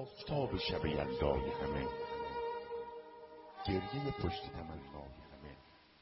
آفتاب شب یلدای همه، گریه پشت تمنای همه.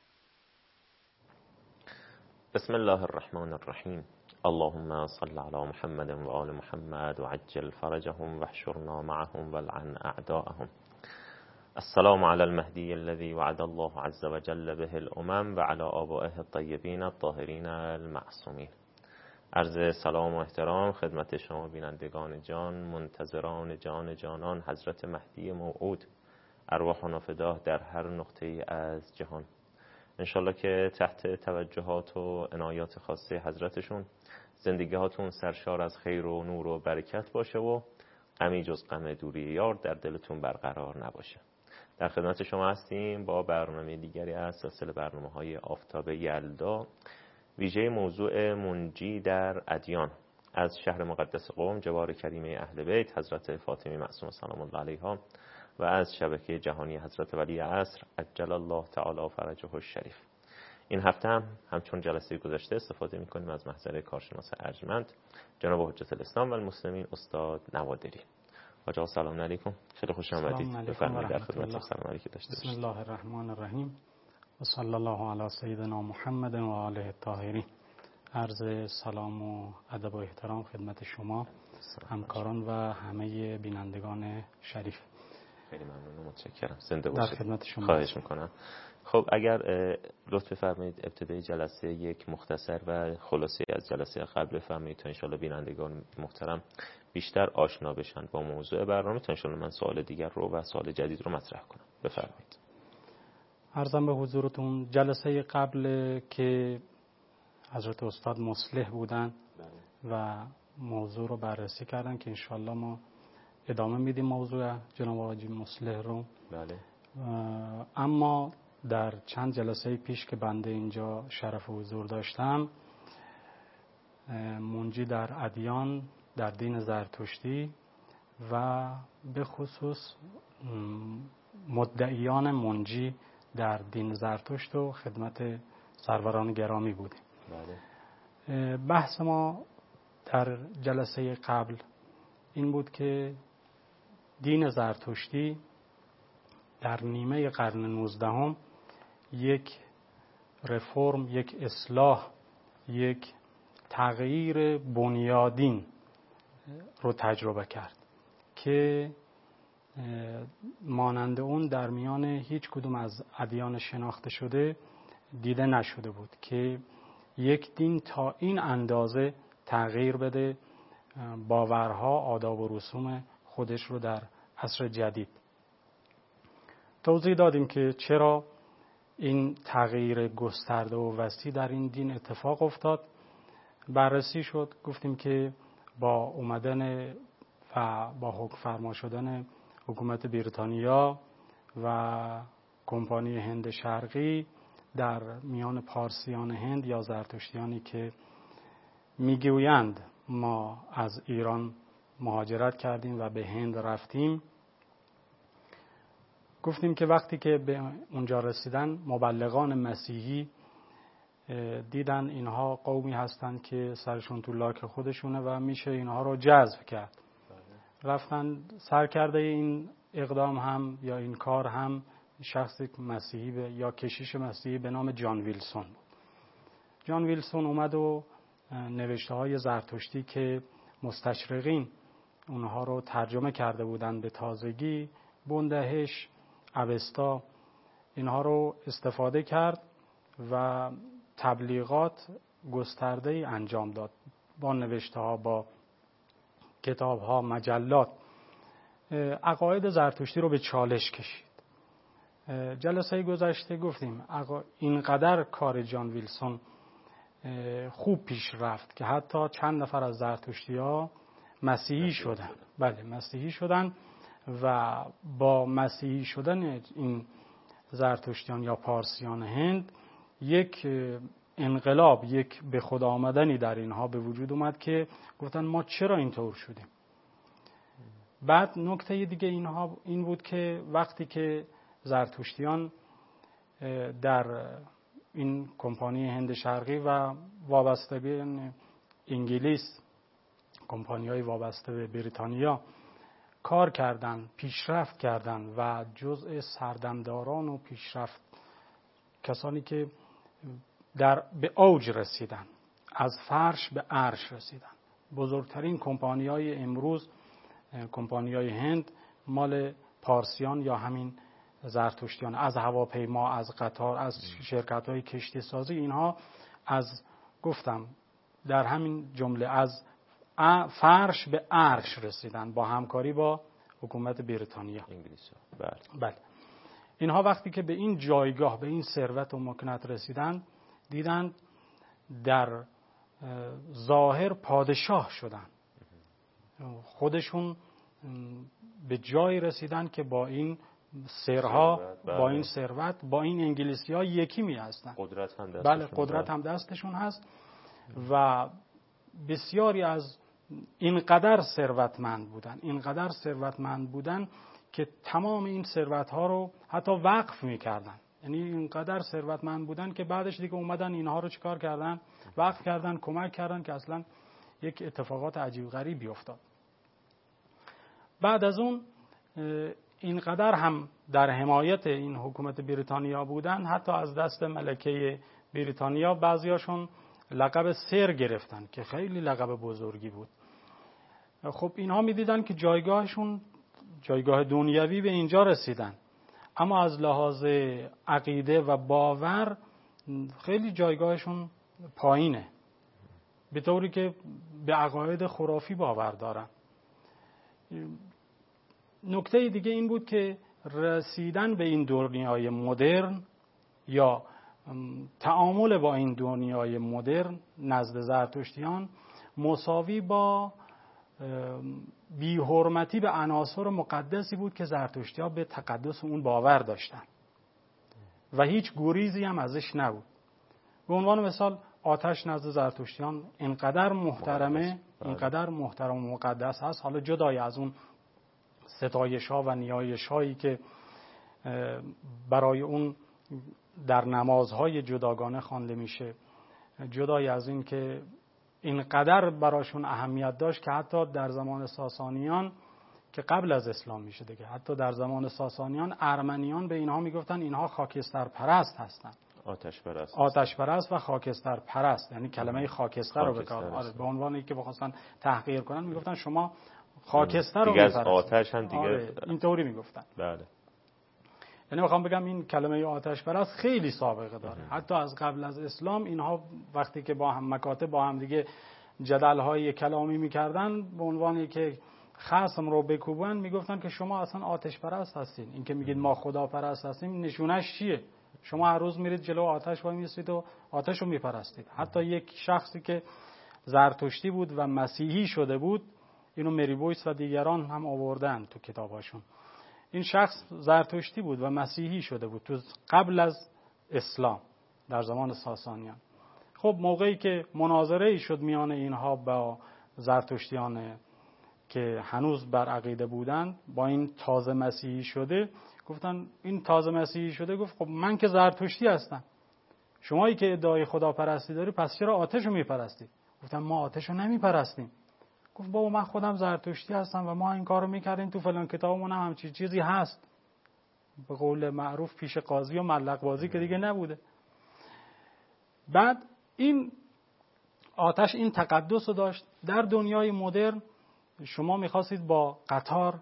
بسم الله الرحمن الرحیم. اللهم صل علی محمد و آل محمد و عجل فرجهم و احشرنا معهم والعن اعداءهم. السلام علی المهدی الذي وعد الله عز وجل به الامم و علی آبائه الطیبین الطاهرین المعصومین. عرض سلام و احترام خدمت شما بینندگان جان، منتظران جان جانان حضرت مهدی موعود، ارواحنا فداه در هر نقطه از جهان. انشالله که تحت توجهات و عنایات خاصه حضرتشون زندگی هاتون سرشار از خیر و نور و برکت باشه و غمی جز غم دوری یار در دلتون برقرار نباشه. در خدمت شما هستیم با برنامه دیگری از سلسله برنامه‌های آفتاب یلدا، ویژه موضوع منجی در ادیان، از شهر مقدس قم جوار کریمه اهل بیت حضرت فاطمه معصومه سلام الله علیها و از شبکه جهانی حضرت ولی عصر عجل الله تعالی فرجه الشریف. این هفته هم همچون جلسه گذشته استفاده می‌کنیم از محضر کارشناس ارجمند جناب حجت الاسلام و المسلمین استاد نوادری. حاج سلام علیکم، خیلی خوش آمدید. بفرمایید در خدمت سلام علیکم داشته باشید. بسم الله الرحمن الرحیم و صلی الله علی سیدنا محمد و آله الطاهرین. عرض سلام و ادب و احترام خدمت شما همکاران و همه بینندگان شریف. خیلی ممنون و متشکرم. زنده باشید. در خدمت شما. خواهش میکنم. خب اگر لطف فرمایید ابتدای جلسه یک مختصر و خلاصه از جلسه قبل بفرمایید تا انشالله بینندگان محترم بیشتر آشنا بشن با موضوع برنامه، تا انشالله من سوال دیگر رو و سوال جدید رو مطرح کنم. بفرمایید. عرضم به حضورتون جلسه قبل که حضرت استاد مصلح بودن و موضوع رو بررسی کردن که انشالله ما ادامه میدیم موضوع جناب حاجی مصلح رو. بله. اما در چند جلسه پیش که بنده اینجا شرف حضور داشتم، منجی در ادیان در دین زرتشتی و به خصوص مدعیان منجی در دین زرتشت و خدمت سروران گرامی بودیم. بله. بحث ما در جلسه قبل این بود که دین زرتشتی در نیمه قرن 19 یک رفرم، یک اصلاح، یک تغییر بنیادین رو تجربه کرد که مانند اون در میان هیچ کدوم از ادیان شناخته شده دیده نشده بود که یک دین تا این اندازه تغییر بده باورها، آداب و رسوم خودش رو در عصر جدید. توضیح دادیم که چرا این تغییر گسترده و وسیع در این دین اتفاق افتاد. بررسی شد، گفتیم که با اومدن و با حکم فرما شدن حکومت بریتانیا و کمپانی هند شرقی در میان پارسیان هند یا زرتشتیانی که میگویند ما از ایران مهاجرت کردیم و به هند رفتیم، گفتیم که وقتی که به اونجا رسیدن مبلغان مسیحی دیدن اینها قومی هستند که سرشون تو لاک خودشونه و میشه اینها رو جذب کرد. رفتن سرکرده این اقدام هم یا این کار هم شخص مسیحی یا کشیش مسیحی به نام جان ویلسون بود. جان ویلسون اومد و نوشته های زرتشتی که مستشرقین اونها رو ترجمه کرده بودن به تازگی، بندهش، اوستا، اینها رو استفاده کرد و تبلیغات گسترده‌ای انجام داد با نوشته ها، با کتاب ها، مجلات، عقاید زرتشتی رو به چالش کشید. جلسه گذشته گفتیم اینقدر کار جان ویلسون خوب پیش رفت که حتی چند نفر از زرتشتی ها مسیحی شدن. بله، مسیحی شدن و با مسیحی شدن این زرتشتیان یا پارسیان هند یک انقلاب، یک به خود آمدنی در اینها به وجود اومد که گفتن ما چرا اینطور شدیم. بعد نکته دیگه اینها این بود که وقتی که زرتشتیان در این کمپانی هند شرقی و وابستگی انگلیس، کمپانی‌های وابسته به بریتانیا کار کردن، پیشرفت کردن و جزء سردمداران و پیشرفت کسانی که به اوج رسیدن، از فرش به عرش رسیدن. بزرگترین کمپانی‌های امروز، کمپانی‌های هند، مال پارسیان یا همین زرتشتیان، از هواپیما، از قطار، از شرکت‌های کشتی سازی، اینها از گفتم در همین جمله از فرش به عرش رسیدن با همکاری با حکومت بریتانیا، انگلیس. بله. اینها وقتی که به این جایگاه، به این ثروت و مکنت رسیدن، دیدن در ظاهر پادشاه شدن، خودشون به جایی رسیدن که با این سرها، با این ثروت، با این انگلیسی‌ها یکی می هستن. قدرت هم دستشون، بله، قدرت هم دستشون هست و بسیاری از اینقدر ثروتمند بودن که تمام این ثروت‌ها رو حتی وقف می‌کردن. یعنی اینقدر ثروتمند بودن که بعدش دیگه اومدن اینها رو چیکار کردن؟ وقف کردن، کمک کردن که اصلا یک اتفاقات عجیب غریبی افتاد. بعد از اون اینقدر هم در حمایت این حکومت بریتانیا بودن، حتی از دست ملکه بریتانیا بعضیاشون لقب سر گرفتن که خیلی لقب بزرگی بود. خب اینها می‌دیدن که جایگاهشون، جایگاه دنیوی، به اینجا رسیدن، اما از لحاظ عقیده و باور خیلی جایگاهشون پایینه، به طوری که به عقاید خرافی باور دارن. نکته دیگه این بود که رسیدن به این دنیای مدرن یا تعامل با این دنیای مدرن نزد زرتشتیان مساوی با بی‌حرمتی به عناصر مقدسی بود که زرتشتی‌ها به تقدس اون باور داشتن و هیچ گریزی هم ازش نبود. به عنوان مثال آتش نزد زرتشتیان اینقدر محترمه، اینقدر محترم و مقدس هست، حالا جدای از اون ستایش‌ها و نیایش‌هایی که برای اون در نمازهای جداگانه خوانده میشه، جدای از این که اینقدر براشون اهمیت داشت که حتی در زمان ساسانیان که قبل از اسلام میشه دیگه، حتی در زمان ساسانیان ارمنیان به اینها میگفتن اینها خاکستر پرست هستن. آتش پرست و خاکستر پرست، یعنی کلمه خاکستر رو به کار، به عنوان اینکه بخواستن تحقیر کنن میگفتن شما خاکستر رو میپرستید. آتش هم دیگه اینطوری میگفتن. بله. یعنی میخوام بگم این کلمه آتش پرست خیلی سابقه داره. حتی از قبل از اسلام اینها وقتی که با هم مکاتب با هم دیگه جدل‌های کلامی میکردن، به عنوان که خصم رو بکوبن میگفتن که شما اصلا آتش پرست هستین. این که میگید ما خدا پرست هستیم نشونش چیه؟ شما هر روز میرید جلو آتش وای میستید و آتش رو میپرستید. حتی یک شخصی که زرتشتی بود و مسیحی شده بود، اینو مری بویس و دیگران هم آوردن تو کتاباشون. این شخص زرتشتی بود و مسیحی شده بود تو قبل از اسلام در زمان ساسانیان. خب موقعی که مناظره شد میان اینها با زرتشتیان که هنوز بر عقیده بودن با این تازه مسیحی شده، گفتن این تازه مسیحی شده گفت خب من که زرتشتی هستم، شمایی که ادعای خداپرستی داری پس چرا آتش رو میپرستی؟ گفتن ما آتش رو نمیپرستیم. گفت بابا من خودم زرتشتی هستم و ما این کارو میکردیم، تو فلان کتابمون هم همچین چیزی هست. به قول معروف پیش قاضی و ملق بازی که دیگه نبوده. بعد این آتش این تقدس رو داشت. در دنیای مدرن شما میخواستید با قطار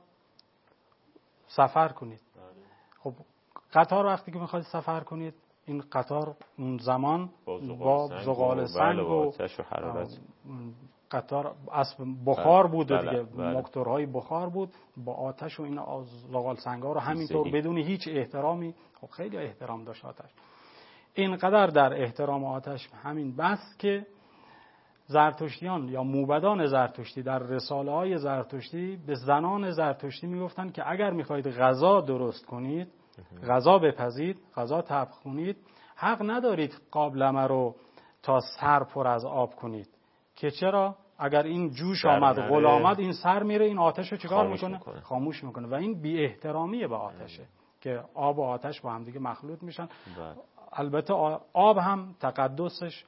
سفر کنید. خب قطار وقتی که میخواید سفر کنید، این قطار اون زمان با زغال سنگ و آتش و حرارت، قطار اسب بخار بود دیگه، موتورهای بخار بود، با آتش و این زغال سنگ‌ها رو همینطور بدون هیچ احترامی، خب خیلی احترام داشت آتش. اینقدر در احترام آتش همین بس که زرتشتیان یا موبدان زرتشتی در رساله‌های زرتشتی به زنان زرتشتی میگفتن که اگر میخواید غذا درست کنید، غذا بپزید، غذا طبخ کنید، حق ندارید قابلمه رو تا سر پر از آب کنید. که چرا؟ اگر این جوش آمد، غل آمد، این سر میره، این آتش رو چیکار میکنه؟ خاموش میکنه. و این بی احترامیه به آتشه که آب و آتش با هم دیگه مخلوط میشن. البته آب هم تقدسش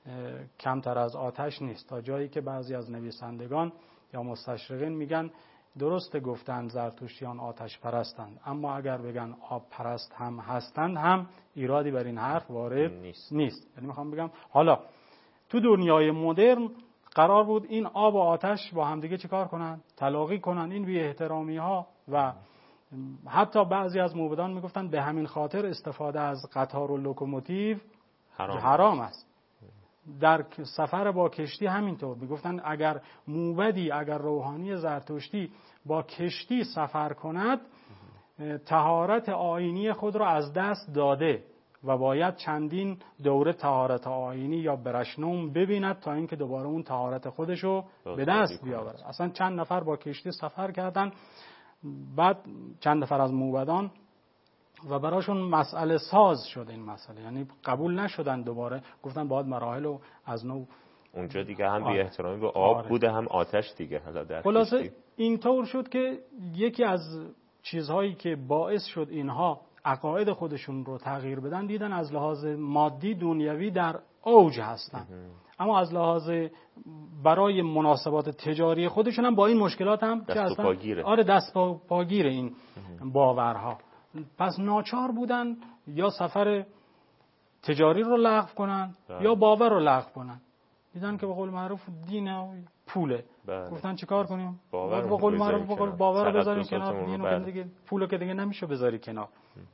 کمتر از آتش نیست، تا جایی که بعضی از نویسندگان یا مستشرقین میگن درست گفتند زرتشتیان آتش پرستند، اما اگر بگن آب پرست هم هستند هم ایرادی بر این حرف وارد نیست. یعنی میخوام بگم حالا تو دنیای مدرن قرار بود این آب و آتش با همدیگه چیکار کنن؟ تلاقی کنن. این بی احترامی ها و حتی بعضی از موبدان میگفتن به همین خاطر استفاده از قطار و لوکوموتیو حرام است. در سفر با کشتی همینطور میگفتن اگر موبدی، اگر روحانی زرتشتی با کشتی سفر کند طهارت آیینی خود را از دست داده و باید چندین دوره طهارت آیینی یا برشنوم ببیند تا اینکه دوباره اون طهارت خودشو به دست بیاورد. اصلا چند نفر با کشتی سفر کردن، بعد چند نفر از موبدان و براشون مسئله ساز شد این مسئله، یعنی قبول نشدن، دوباره گفتن باید مراحل رو از نو. اونجا دیگه هم بی احترامی به آب بوده هم آتش دیگه. حالا در خلاصه اینطور شد که یکی از چیزهایی که باعث شد اینها عقاید خودشون رو تغییر بدن، دیدن از لحاظ مادی دنیوی در اوج هستن، اما از لحاظ برای مناسبات تجاری خودشون هم با این مشکلات هم دست و پاگیره. آره دست و پاگیره این باورها. پس ناچار بودن یا سفر تجاری رو لغو کنن یا باور رو لغو کنن. دیدن که به قول معروف دین و پوله. گفتن چیکار کنیم؟ به قول معروف باور رو بذاریم کنار، دین و دیگه پولو که دیگه نمیشه بذاری کنار.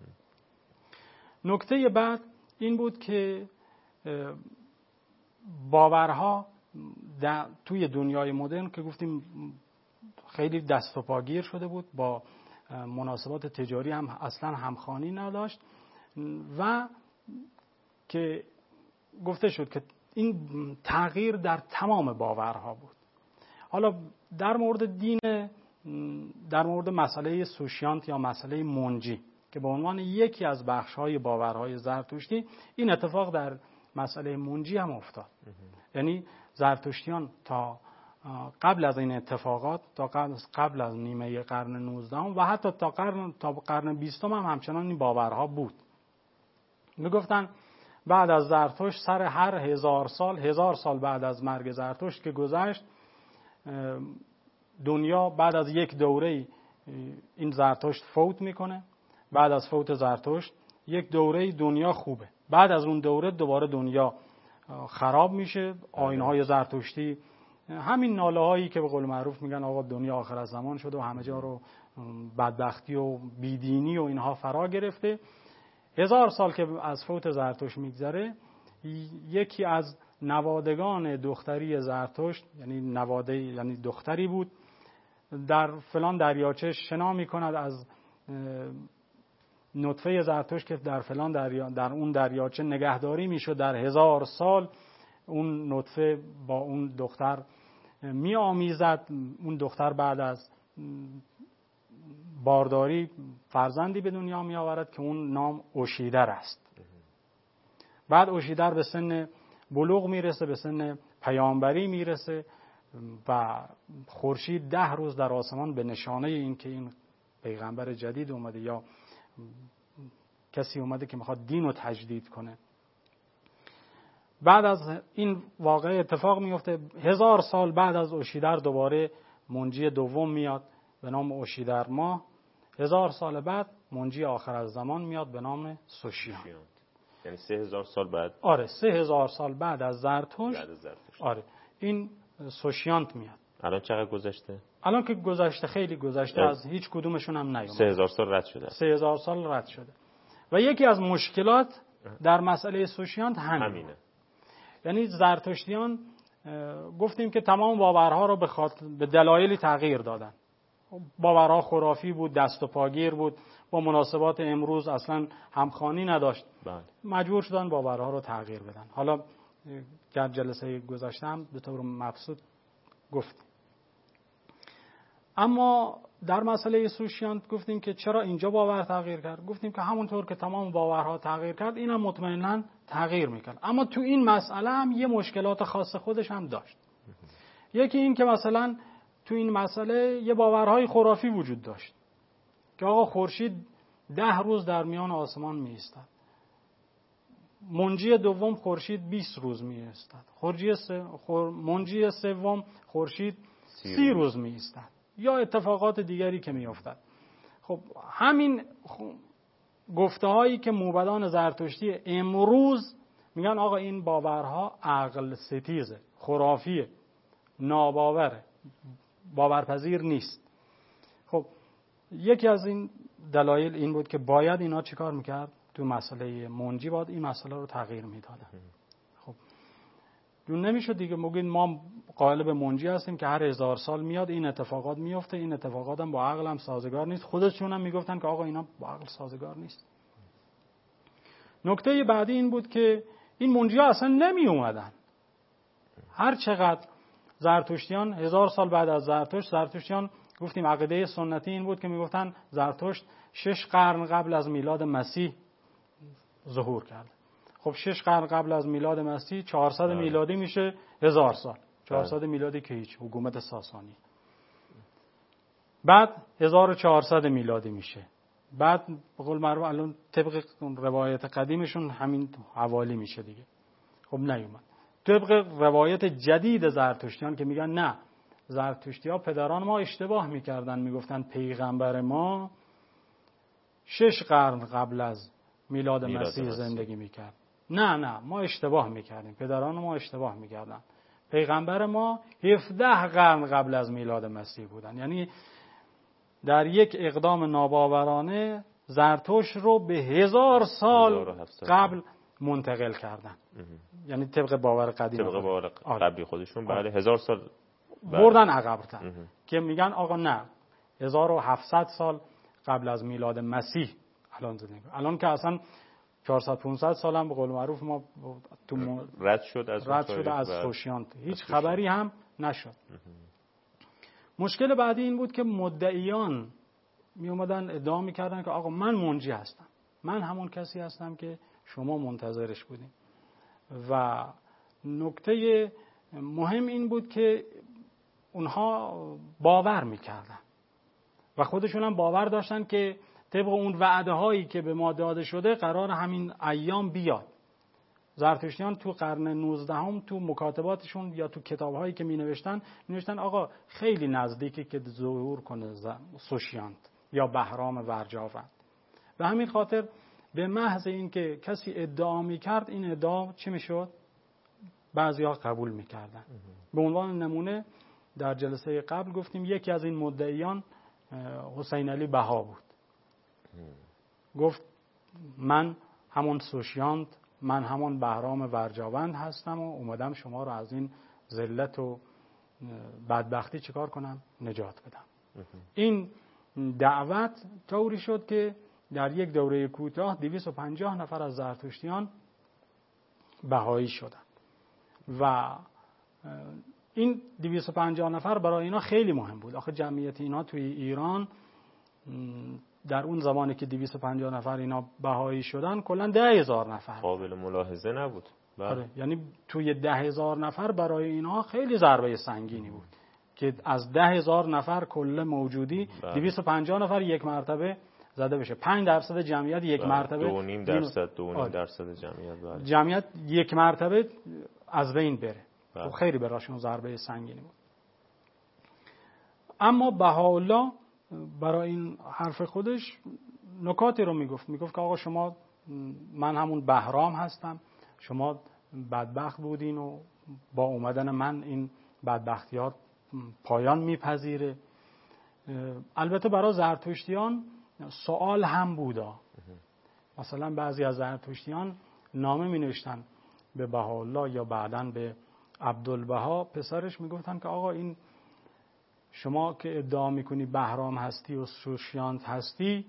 نکته بعد این بود که باورها توی دنیای مدرن که گفتیم خیلی دست و پاگیر شده بود، با مناسبات تجاری هم اصلا همخوانی نداشت و که گفته شد که این تغییر در تمام باورها بود. حالا در مورد دین، در مورد مسئله سوشیانت یا مسئله منجی که به عنوان یکی از بخش‌های باورهای زرتشتی، این اتفاق در مسئله منجی هم افتاد. یعنی زرتشتیان تا قبل از این اتفاقات، تا قبل از نیمه قرن 19 و حتی تا قرن 20 هم همچنان این باورها بود. میگفتن بعد از زرتشت سر هر 1000 سال بعد از مرگ زرتشت که گذشت، دنیا بعد از یک دوره این زرتشت فوت میکنه. بعد از فوت زرتشت یک دوره دنیا خوبه، بعد از اون دوره دوباره دنیا خراب میشه. آیین‌های زرتشتی همین ناله هایی که به قول معروف میگن آقا دنیا آخر از زمان شده و همه جا رو بدبختی و بیدینی و اینها فرا گرفته. 1000 سال که از فوت زرتشت میگذره، یکی از نوادگان دختری زرتشت، یعنی دختری بود، در فلان دریاچه شنا میکند از نطفه زرتشت که در فلان در اون دریاچه نگهداری میشد. در 1000 سال اون نطفه با اون دختر می آمیزد. اون دختر بعد از بارداری فرزندی به دنیا می آورد که اون نام اوشیدر است. بعد اوشیدر به سن بلوغ میرسه، به سن پیامبری میرسه و خورشید 10 روز در آسمان به نشانه این که این پیغمبر جدید اومده یا کسی اومده که میخواد دین رو تجدید کنه. بعد از این واقعه اتفاق میفته. 1000 سال بعد از اوشیدر دوباره منجی دوم میاد به نام اوشیدر ماه. 1000 سال بعد منجی آخر از زمان میاد به نام سوشیانت. یعنی 3000 سال بعد. آره 3000 سال بعد از زرتشت. آره این سوشیانت میاد. الان چقدر گذشته؟ الان که گذشته خیلی گذشته، از هیچ کدومشون هم نیومد. 3000 سال رد شده. 3000 سال رد شده. و یکی از مشکلات در مسئله سوشیانت همینه. یعنی زرتشتیان گفتیم که تمام باورها رو به دلایلی تغییر دادن. باورها خرافی بود، دست و پاگیر بود، با مناسبات امروز اصلا همخوانی نداشت. مجبور شدن باورها رو تغییر بدن. حالا در جلسه گذشته هم به طور مبسوط گفتیم. اما در مسئله سوشیانت گفتیم که چرا اینجا باور تغییر کرد؟ گفتیم که همونطور که تمام باورها تغییر کرد، اینم مطمئناً تغییر میکرد. اما تو این مسئله هم یه مشکلات خاص خودش هم داشت. یکی این که مثلا تو این مسئله یه باورهای خرافی وجود داشت که آقا خورشید 10 روز در میان آسمان می ایستد. منجی دوم خورشید 20 روز می ایستد. منجی سوم خورشید 30 روز می ایستد. یا اتفاقات دیگری که میافتد. خب همین گفته هایی که موبدان زرتشتی امروز میگن آقا این باورها عقل ستیزه، خرافیه، ناباوره، باورپذیر نیست. خب یکی از این دلایل این بود که باید اینا چیکار میکرد؟ تو مسئله منجی باید این مسئله رو تغییر میدادن. خب دون نمیشد دیگه بگید ما قائل به منجی هستیم که هر 1000 سال میاد این اتفاقات میفته، این اتفاقات هم با عقل هم سازگار نیست. خودشون هم میگفتن که آقا اینا با عقل سازگار نیست. نکته بعدی این بود که این منجی ها اصلا نمی اومدن. هر چقدر زرتشتیان 1000 سال بعد از زرتشتیان گفتیم عقیده سنتی این بود که میگفتن زرتشت 6 قرن قبل از میلاد مسیح ظهور کرد. خب 6 قرن قبل از میلاد مسیح 400 میلادی میشه 1000 سال. 400 میلادی که هیچ، حکومت ساسانی. بعد 1400 میلادی میشه. بعد به قول معروف الان طبق روایت قدیمشون همین حوالی میشه دیگه. خب نیومد. طبق روایت جدید زرتشتیان که میگن نه، زرتشتی‌ها پدران ما اشتباه میکردن، میگفتن پیغمبر ما 6 قرن قبل از میلاد مسیح زندگی میکرد. نه ما اشتباه میکردیم، پدران ما اشتباه میکردن. پیغمبر ما 17 قرن قبل از میلاد مسیح بودن. یعنی در یک اقدام ناباورانه زرتشت رو به 1000 سال قبل منتقل کردن. یعنی طبق باور قدیم، طبق باور قبلی خودشون بعد 1000 سال بردن عقب‌تر که میگن آقا نه 1700 سال قبل از میلاد مسیح الان زندگی. الان که اصلا 400 500 سال هم به قول معروف ما تو رد شد از سوشیانت هیچ خبری هم نشد. مشکل بعدی این بود که مدعیان می اومدن ادعا میکردن که آقا من منجی هستم، من همون کسی هستم که شما منتظرش بودین. و نکته مهم این بود که اونها باور میکردن و خودشون هم باور داشتن که طبق اون وعده هایی که به ما داده شده قرار همین ایام بیاد. زرتشتیان تو قرن 19 هم تو مکاتباتشون یا تو کتاب‌هایی که می‌نوشتن آقا خیلی نزدیکه که ظهور کنه سوشیانت یا بهرام ورجاوند. به همین خاطر به محض اینکه کسی ادعا می‌کرد این ادعا چی می‌شد؟ بعضی‌ها قبول می‌کردن. به عنوان نمونه در جلسه قبل گفتیم یکی از این مدعیان حسین علی بها بود. گفت من همون سوشیانت، من همون بهرام ورجاوند هستم و اومدم شما رو از این ذلت و بدبختی چیکار کنم؟ نجات بدم. این دعوت طوری شد که در یک دوره کوتاه 250 نفر از زرتشتیان بهایی شدند و این 250 نفر برای اینا خیلی مهم بود. آخه جمعیت اینا توی ایران در اون زمانی که 250 نفر اینا بهایی شدن کلا 10,000 نفر قابل ملاحظه نبود. آره، یعنی توی 10,000 نفر برای اینا خیلی ضربه سنگینی بود که از 10,000 نفر کل موجودی 250 نفر یک مرتبه زده بشه. 5% جمعیت یک مرتبه 2.5% جمعیت جمعیت یک مرتبه از بین بره. خیلی براشون ضربه سنگینی بود. اما بهاءالله برای این حرف خودش نکاتی رو میگفت که آقا شما، من همون بهرام هستم، شما بدبخت بودین و با اومدن من این بدبختیات پایان میپذیره. البته برای زرتشتیان سوال هم بودا. مثلا بعضی از زرتشتیان نامه می نوشتن به بهاءالله یا بعداً به عبدالبها پسرش، میگفتن که آقا این شما که ادعا میکنی بهرام هستی و سوشیانت هستی،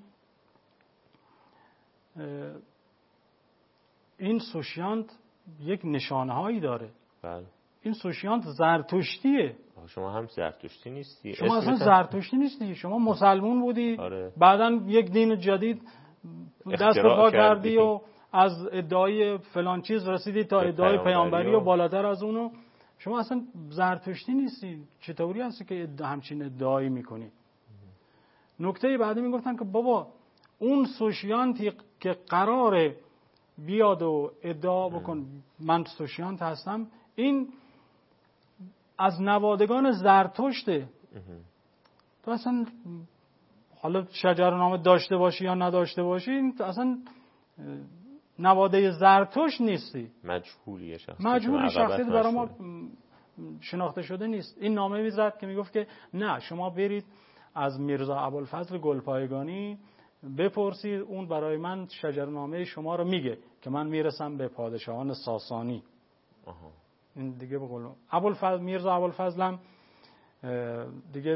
این سوشیانت یک نشانه هایی داره. بله. این سوشیانت زرتشتیه. شما هم زرتشتی نیستی. شما اصلا زرتشتی نیستی، شما مسلمون بودی. آره. بعداً یک دین جدید دست پا کردی و از ادعای فلان چیز رسیدی تا ادعای پیامبری و بالاتر از اونو. شما اصلا زرتشتی نیستی، چطوری هستی که همچین ادعایی میکنی؟ نکته بعدی میگفتن که بابا اون سوشیانتی که قراره بیاد و ادعا بکن من سوشیانت هستم، این از نوادگان زرتشته. تو اصلا حالا شجرنامه داشته باشی یا نداشته باشی اصلا نواده زرتشت نیستی، مجهولی شخصیت برای ما شناخته شده نیست. این نامه میزد که میگفت که نه، شما برید از میرزا ابوالفضل گلپایگانی بپرسید، اون برای من شجرنامه شما رو میگه که من میرسم به پادشاهان ساسانی. این دیگه به قول ابوالفضل، میرزا ابوالفضل هم دیگه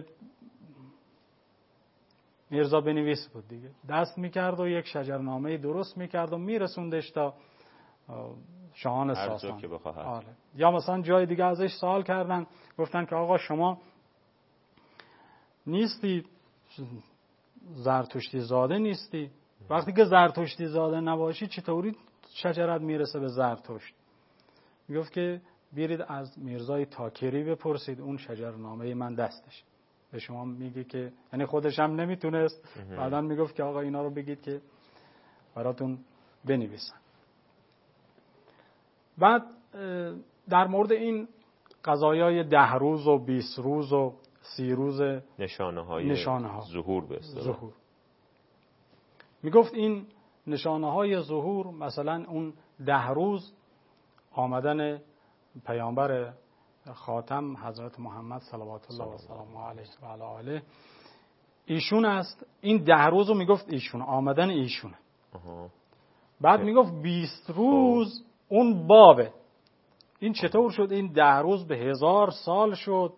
میرزا بنویس بود دیگه، دست میکرد و یک شجرنامه درست میکرد و میرسوندش تا شاهان ساسان. آره. یا مثلا جای دیگه ازش سوال کردن، گفتن که آقا شما نیستی زرتشتی زاده نیستی، وقتی که زرتشتی زاده نباشی چطوری شجرت میرسه به زرتشت؟ میگفت که بیرید از میرزای تاکری بپرسید، اون شجرنامه من دستش. به شما میگه که یعنی خودش هم نمیتونست، بعداً میگفت که آقا اینا رو بگید که براتون بنویسن. بعد در مورد این قضایای 10 روز و 20 روز و 30 روز نشانه ها ظهور به اصطلاح، میگفت این نشانه های ظهور، مثلا اون 10 روز آمدن پیامبر خاتم حضرت محمد صلوات الله و سلام علیه و علی آله ایشون است. این 10 روز رو میگفت ایشون، آمدن ایشونه. بعد میگفت 20 روز اون بابه. این چطور شد؟ این 10 روز به 1000 سال شد.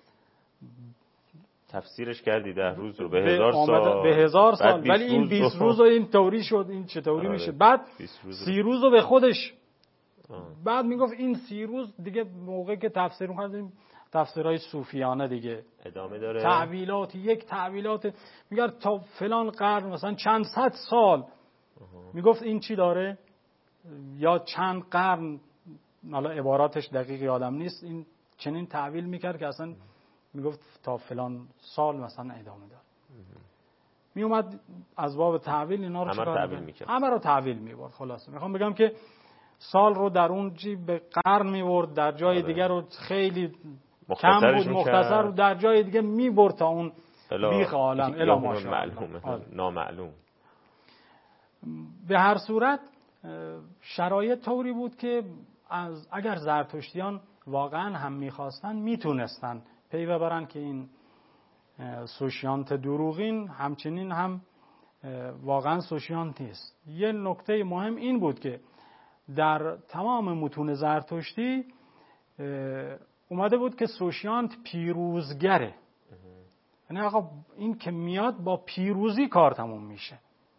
تفسیرش کردی 10 روز رو به 1000 سال، به 1000 سال، ولی این 20 روز رو این طوری شد. این چطوری میشه؟ بعد 30 روز رو به خودش. بعد میگفت این 30 روز دیگه موقعی که تفسیر می‌کردیم، تفسیرهای صوفیانه دیگه ادامه داره، تعویلات، یک تعویلات میگه تا فلان قرن مثلا چند صد سال. میگفت این چی داره یا چند قرن، حالا عباراتش دقیق یادم نیست، این چنین تعویل میکرد که اصلا میگفت تا فلان سال مثلا ادامه داره. میومد از باب تعویل اینا رو چیکار میکرد؟ همه رو تعویل میبرد. خلاصه میخوام بگم که سال رو در اون جی به قرن میبرد، در جای دیگر رو خیلی کم بود، مختصر رو در جای دیگه میبرد تا اون بیخ عالم الا ماشاءالله نامعلوم. به هر صورت شرایط طوری بود که اگر زرتشتیان واقعا هم میخواستن میتونستن پی ببرن که این سوشیانت دروغین همچنین هم واقعا سوشیانت نیست. یه نکته مهم این بود که در تمام متون زرتشتی اومده بود که سوشیانت پیروزگره، یعنی آقا این که میاد با پیروزی کار تموم میشه.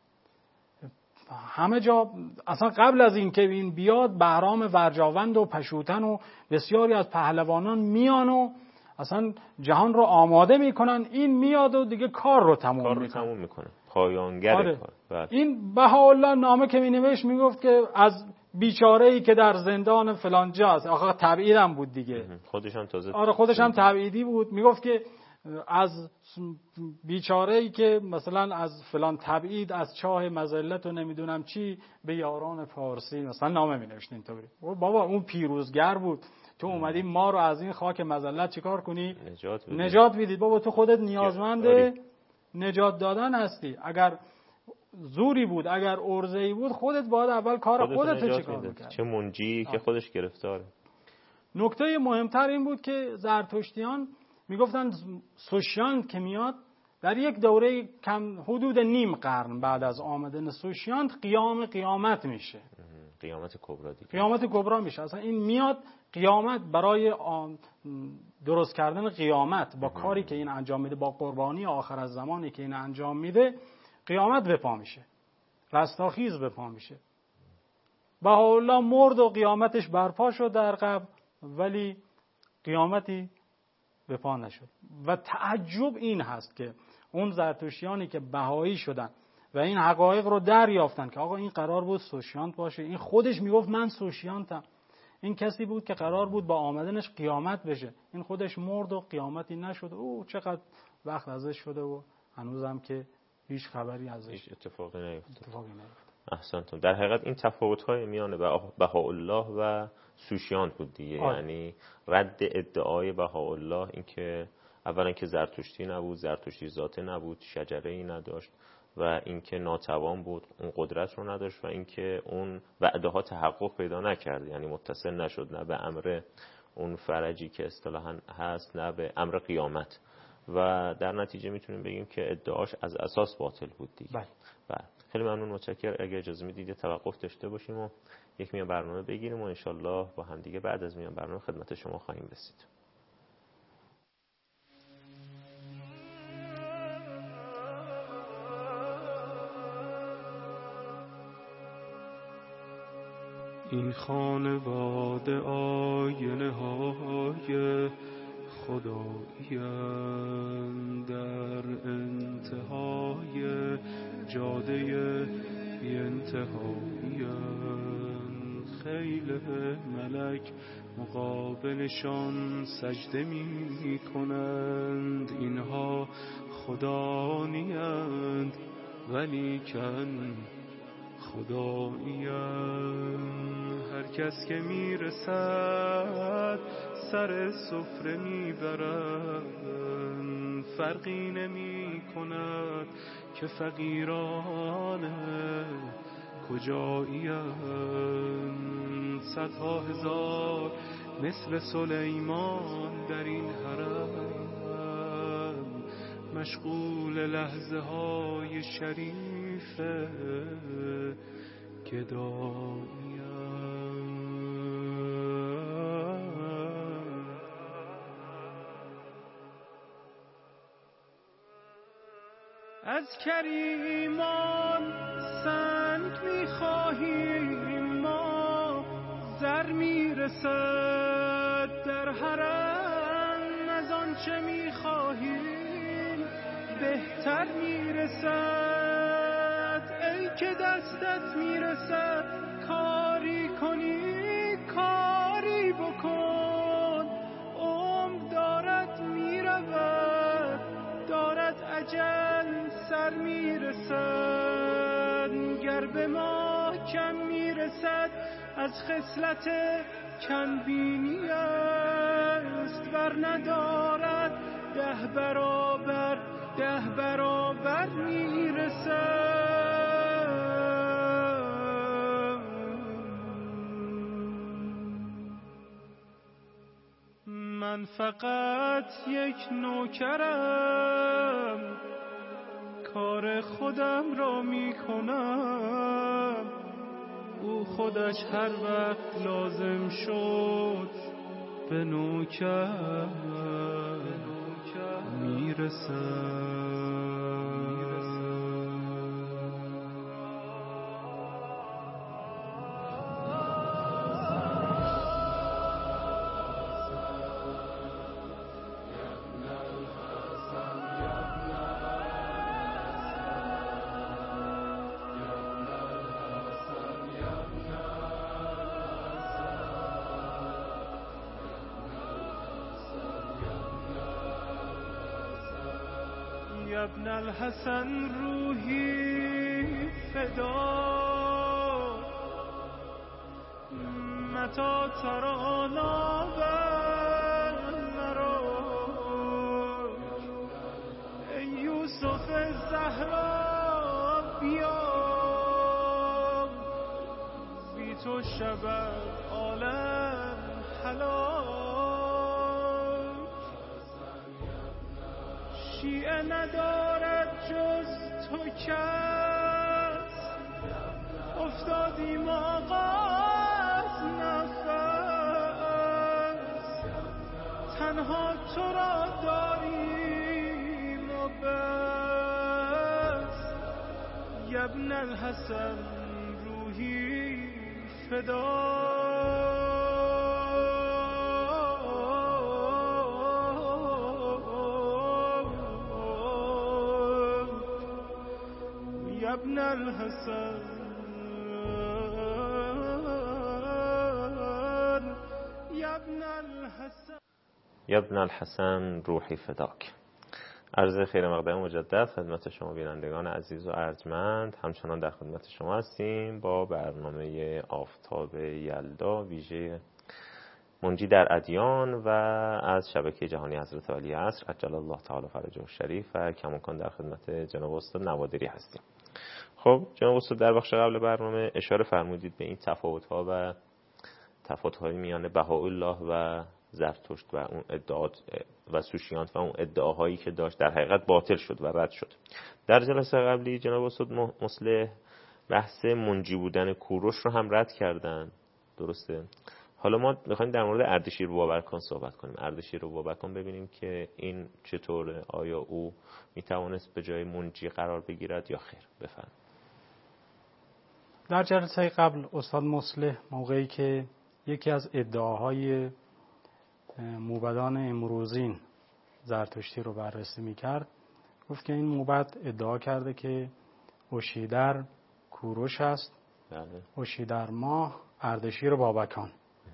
همه جا اصلا قبل از این که این بیاد بهرام ورجاوند و پشوتن و بسیاری از پهلوانان میان و اصلا جهان رو آماده میکنن، این میاد و دیگه کار رو تموم میکنه. پایانگر کار. این بهاءالله نامه که مینوشت میگفت که از بیچاره‌ای که در زندان فلان جاست، آخه تبعیدم بود دیگه، خودش هم تازه خودش هم تبعیدی بود، میگفت که از بیچاره‌ای که مثلا از فلان تبعید از چاه مذلت و نمیدونم چی به یاران فارسی مثلا نامه مینوشت اینطوری. بابا اون پیروزگر بود، تو اومدی ما رو از این خاک مذلت چیکار کنی؟ نجات بدید. بابا تو خودت نیازمند نجات دادن هستی. اگر زوری بود، اگر ارزه‌ای بود، خودت باید اول کار خودت چیکار می‌کردی. چه منجی که خودش گرفتاره. نکته مهمتر این بود که زرتشتیان میگفتن سوشیانت که میاد در یک دوره کم حدود نیم قرن بعد از آمدن سوشیانت قیامت میشه. قیامت کبرا دیگه. قیامت کبرا میشه. اصلا این میاد قیامت برای درست کردن قیامت با کاری که این انجام میده، با قربانی آخر از زمانی که این انجام میده، قیامت به پا میشه، رستاخیز به پا میشه. بهاءالله مرد و قیامتش برپا شد در قبر، ولی قیامتی به پا نشد. و تعجب این هست که اون زرتشتیانی که بهایی شدن و این حقایق رو دریافتن که آقا این قرار بود سوشیانت باشه، این خودش میگفت من سوشیانتم، این کسی بود که قرار بود با آمدنش قیامت بشه، این خودش مرد و قیامتی نشد. او چقدر وقت ازش شده و هنوزم که هیچ خبری ازش، اتفاقی نیفتاد. احسنتون. در حقیقت این تفاوت‌های میان بهاءالله و سوشیانت بود دیگه. یعنی رد ادعای بهاءالله این که اولا که زرتشتی نبود، زرتشتی ذاته نبود، شجره‌ای نداشت و اینکه ناتوان بود، اون قدرت رو نداشت و اینکه اون وعده ها تحقق پیدا نکرد، یعنی متصل نشد نه به امر اون فرجی که اصطلاحاً هست نه به امر قیامت و در نتیجه میتونیم بگیم که ادعاش از اساس باطل بود دیگه. بله. خیلی ممنون، متشکرم. اگه اجازه میدید توقف داشته باشیم و یک میان برنامه بگیریم و انشالله با هم دیگه بعد از میان برنامه خدمت شما خواهیم رسید. این خانواده آینه های خدایی در انتهای جاده بی انتهایی، خیل ملک مقابلشان سجده می کنند. اینها خدا نیند ولیکن خدایی‌اند. هر کس که میرسد سر سفره میبرند، فرقی نمی کند که فقیران کجایی‌اند. صدها هزار مثل سلیمان در این حرم، مشغول لحظه های شریف گدایی‌اند. از کریمان سنگ می‌خواهیم ما، زر میرسد در حرم. از آنچه می‌خواهیم بهتر میرسد. ای که دستت میرسد کاری کنی کاری بکن. عمر دارد میرود دارد اجل سر میرسد. گر به ما کم میرسد از خصلت کم بینی است، ور ندارد 10 برابر میرسد. من فقط یک نوکرم، کار خودم را میکنم. او خودش هر وقت لازم شد به نوکر میرسد. ابن الحسن روحی فدا متا ترانا بر مرا. ای یوسف زهرا بیا، بی تو شود عالم هلاک. شیعه ندارد جز تو کس، افتادیم آقا از نفس. تنها تو را داریم و بس. ابن الحسن روحی فدا. ابن الحسن ابن الحسن روحی فداک. عرض خیر مقدم مجدد خدمت شما بینندگان عزیز و ارجمند. همچنان در خدمت شما هستیم با برنامه آفتاب یلدا، ویژه منجی در ادیان و از شبکه جهانی حضرت علی عصر عجل الله تعالی فرجه الشریف و کماکان در خدمت جناب استاد نوادری هستیم. خب جناب استاد در بخش قبل برنامه اشاره فرمودید به این تفاوت‌ها و تفاوت‌های میان بهاءالله و زرتشت و اون ادعاات و سوشیانت و اون ادعاهایی که داشت در حقیقت باطل شد و رد شد. در جلسه قبلی جناب استاد مصلح بحث منجی بودن کوروش رو هم رد کردن، درسته؟ حالا ما می‌خوایم در مورد اردشیر بابکان صحبت کنیم. اردشیر بابکان ببینیم که این چطوره، آیا او میتوانست به جای منجی قرار بگیرد یا خیر؟ بفرمایید. در جلسه قبل استاد مصلح موقعی که یکی از ادعاهای موبدان امروزین زرتشتی رو بررسی می‌کرد، گفت که این موبد ادعا کرده که اوشیدر کوروش است، بله. اوشیدر ماه اردشیر بابکان.